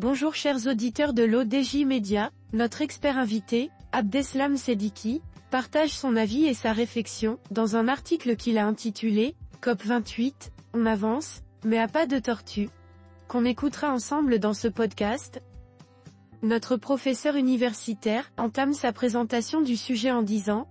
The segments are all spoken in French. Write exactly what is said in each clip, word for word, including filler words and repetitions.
Bonjour chers auditeurs de l'O D J Média, notre expert invité, Abdeslam Seddiqui, partage son avis et sa réflexion, dans un article qu'il a intitulé « COP vingt-huit, on avance, mais à pas de tortue », qu'on écoutera ensemble dans ce podcast. Notre professeur universitaire entame sa présentation du sujet en disant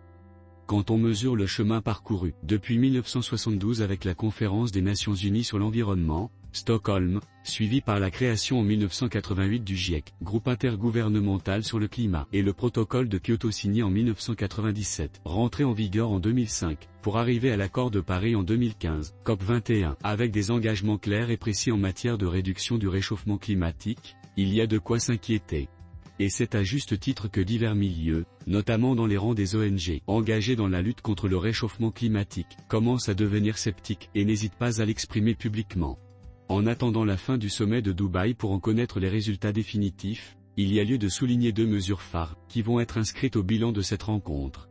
« Quand on mesure le chemin parcouru depuis mille neuf cent soixante-douze avec la conférence des Nations Unies sur l'environnement, Stockholm, suivi par la création en mille neuf cent quatre-vingt-huit du GIEC, groupe intergouvernemental sur le climat, et le protocole de Kyoto signé en mille neuf cent quatre-vingt-dix-sept, rentré en vigueur en deux mille cinq, pour arriver à l'accord de Paris en deux mille quinze, COP vingt et un, avec des engagements clairs et précis en matière de réduction du réchauffement climatique, il y a de quoi s'inquiéter. Et c'est à juste titre que divers milieux, notamment dans les rangs des O N G, engagés dans la lutte contre le réchauffement climatique, commencent à devenir sceptiques et n'hésitent pas à l'exprimer publiquement. En attendant la fin du sommet de Dubaï pour en connaître les résultats définitifs, il y a lieu de souligner deux mesures phares, qui vont être inscrites au bilan de cette rencontre.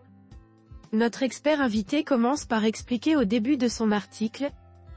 Notre expert invité commence par expliquer au début de son article.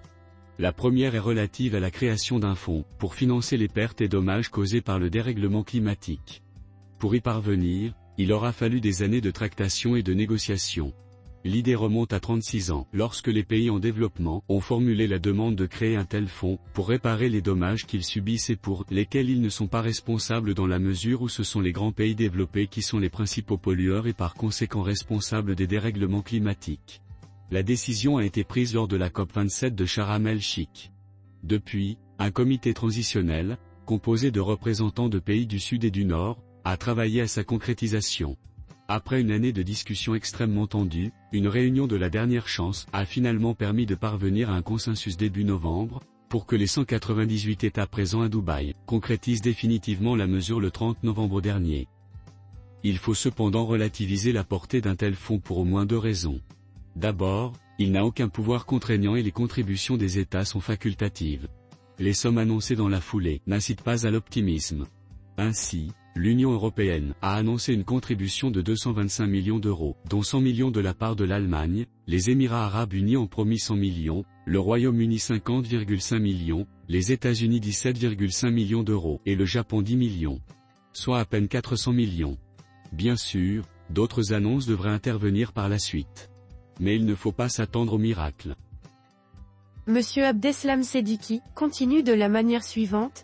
La première est relative à la création d'un fonds, pour financer les pertes et dommages causés par le dérèglement climatique. Pour y parvenir, il aura fallu des années de tractation et de négociations. L'idée remonte à trente-six ans, lorsque les pays en développement ont formulé la demande de créer un tel fonds, pour réparer les dommages qu'ils subissent et pour lesquels ils ne sont pas responsables dans la mesure où ce sont les grands pays développés qui sont les principaux pollueurs et par conséquent responsables des dérèglements climatiques. La décision a été prise lors de la COP vingt-sept de Sharm el-Sheikh. Depuis, un comité transitionnel, composé de représentants de pays du Sud et du Nord, a travaillé à sa concrétisation. Après une année de discussions extrêmement tendues, une réunion de la dernière chance a finalement permis de parvenir à un consensus début novembre, pour que les cent quatre-vingt-dix-huit États présents à Dubaï concrétisent définitivement la mesure le trente novembre dernier. Il faut cependant relativiser la portée d'un tel fonds pour au moins deux raisons. D'abord, il n'a aucun pouvoir contraignant et les contributions des États sont facultatives. Les sommes annoncées dans la foulée n'incitent pas à l'optimisme. Ainsi, l'Union européenne a annoncé une contribution de deux cent vingt-cinq millions d'euros, dont cent millions de la part de l'Allemagne, les Émirats arabes unis ont promis cent millions, le Royaume-Uni cinquante virgule cinq millions, les États-Unis dix-sept virgule cinq millions d'euros et le Japon dix millions. Soit à peine quatre cents millions. Bien sûr, d'autres annonces devraient intervenir par la suite. Mais il ne faut pas s'attendre au miracle. Monsieur Abdeslam Seddiqui continue de la manière suivante.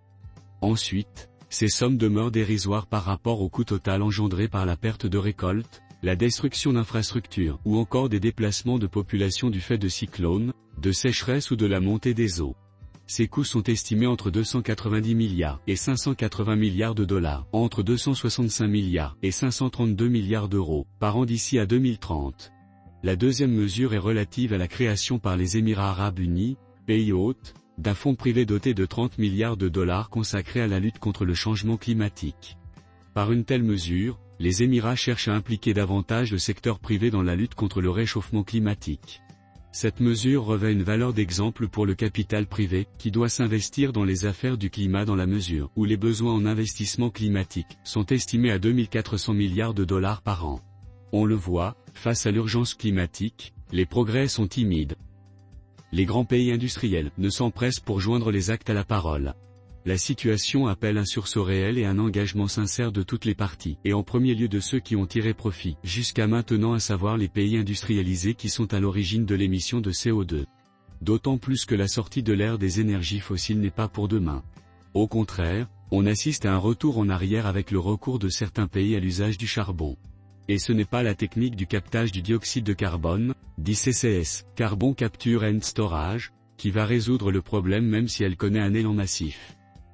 Ensuite, ces sommes demeurent dérisoires par rapport au coût total engendré par la perte de récolte, la destruction d'infrastructures ou encore des déplacements de population du fait de cyclones, de sécheresses ou de la montée des eaux. Ces coûts sont estimés entre deux cent quatre-vingt-dix milliards et cinq cent quatre-vingts milliards de dollars, entre deux cent soixante-cinq milliards et cinq cent trente-deux milliards d'euros, par an d'ici à deux mille trente. La deuxième mesure est relative à la création par les Émirats arabes unis, pays hôtes, d'un fonds privé doté de trente milliards de dollars consacré à la lutte contre le changement climatique. Par une telle mesure, les Émirats cherchent à impliquer davantage le secteur privé dans la lutte contre le réchauffement climatique. Cette mesure revêt une valeur d'exemple pour le capital privé, qui doit s'investir dans les affaires du climat dans la mesure où les besoins en investissement climatique sont estimés à deux mille quatre cents milliards de dollars par an. On le voit, face à l'urgence climatique, les progrès sont timides. Les grands pays industriels ne s'empressent pour joindre les actes à la parole. La situation appelle un sursaut réel et un engagement sincère de toutes les parties, et en premier lieu de ceux qui ont tiré profit, jusqu'à maintenant à savoir les pays industrialisés qui sont à l'origine de l'émission de C O deux. D'autant plus que la sortie de l'ère des énergies fossiles n'est pas pour demain. Au contraire, on assiste à un retour en arrière avec le recours de certains pays à l'usage du charbon. Et ce n'est pas la technique du captage du dioxyde de carbone, dit C C S, Carbon Capture and Storage, qui va résoudre le problème même si elle connaît un élan massif.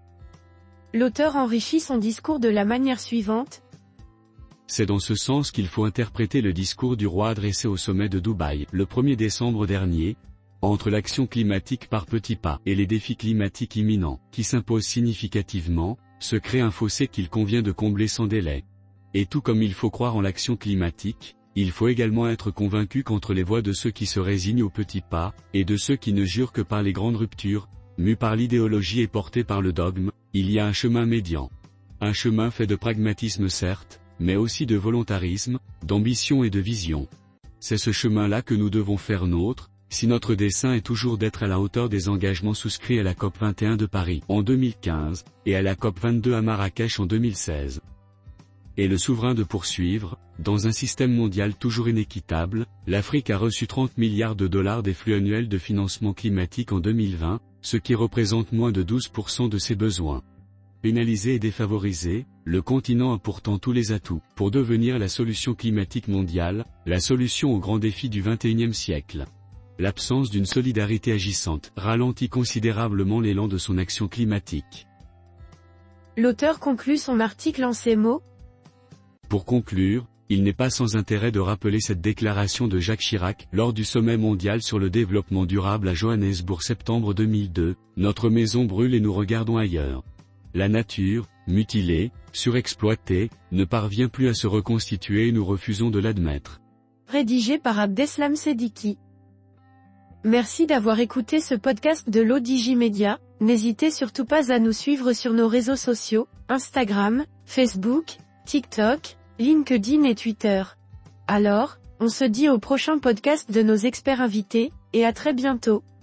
L'auteur enrichit son discours de la manière suivante. C'est dans ce sens qu'il faut interpréter le discours du roi adressé au sommet de Dubaï, le premier décembre dernier, entre l'action climatique par petits pas et les défis climatiques imminents, qui s'imposent significativement, se crée un fossé qu'il convient de combler sans délai. Et tout comme il faut croire en l'action climatique, il faut également être convaincu qu'entre les voix de ceux qui se résignent aux petits pas, et de ceux qui ne jurent que par les grandes ruptures, mus par l'idéologie et portés par le dogme, il y a un chemin médian. Un chemin fait de pragmatisme certes, mais aussi de volontarisme, d'ambition et de vision. C'est ce chemin-là que nous devons faire nôtre, si notre dessein est toujours d'être à la hauteur des engagements souscrits à la COP vingt et un de Paris en deux mille quinze, et à la COP vingt-deux à Marrakech en deux mille seize. Et le souverain de poursuivre, dans un système mondial toujours inéquitable, l'Afrique a reçu trente milliards de dollars des flux annuels de financement climatique en deux mille vingt, ce qui représente moins de douze pour cent de ses besoins. Pénalisé et défavorisé, le continent a pourtant tous les atouts pour devenir la solution climatique mondiale, la solution aux grands défis du vingt et unième siècle. L'absence d'une solidarité agissante ralentit considérablement l'élan de son action climatique. L'auteur conclut son article en ces mots. Pour conclure, il n'est pas sans intérêt de rappeler cette déclaration de Jacques Chirac lors du sommet mondial sur le développement durable à Johannesburg septembre deux mille deux, « Notre maison brûle et nous regardons ailleurs. La nature, mutilée, surexploitée, ne parvient plus à se reconstituer et nous refusons de l'admettre. » Rédigé par Abdeslam Sediki. Merci d'avoir écouté ce podcast de l'O D J Media. N'hésitez surtout pas à nous suivre sur nos réseaux sociaux, Instagram, Facebook, TikTok, LinkedIn et Twitter. Alors, on se dit au prochain podcast de nos experts invités, et à très bientôt.